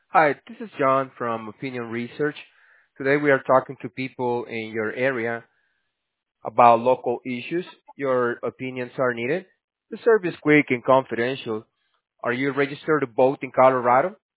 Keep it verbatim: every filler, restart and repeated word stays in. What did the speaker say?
Hi, this is John from Opinion Research. Today we are talking to people in your area about local issues. Your opinions are needed. The service is quick and confidential. Are you registered to vote in Colorado?